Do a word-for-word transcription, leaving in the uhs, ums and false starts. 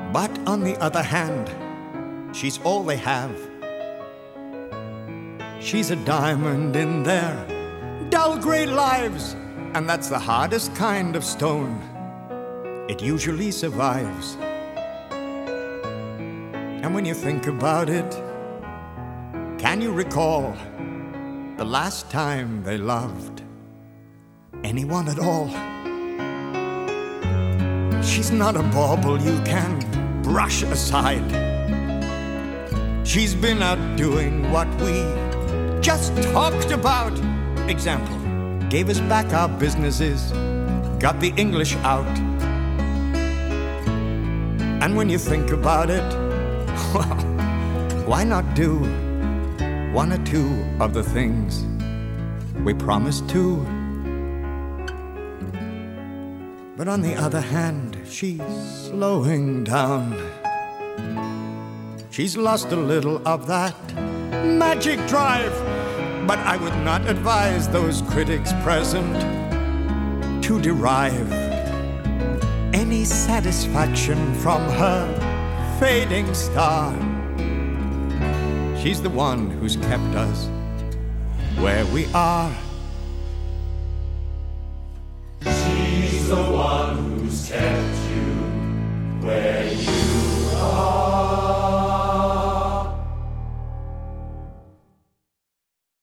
But on the other hand, she's all they have. She's a diamond in their dull gray lives, and that's the hardest kind of stone. It usually survives. And when you think about it, can you recall the last time they loved anyone at all? She's not a bauble you can brush aside. She's been out doing what we just talked about. Example, gave us back our businesses, got the English out. And when you think about it, well, why not do one or two of the things we promised to? But on the other hand, she's slowing down. She's lost a little of that magic drive. But I would not advise those critics present to derive any satisfaction from her fading star. She's the one who's kept us where we are. She's the one who's kept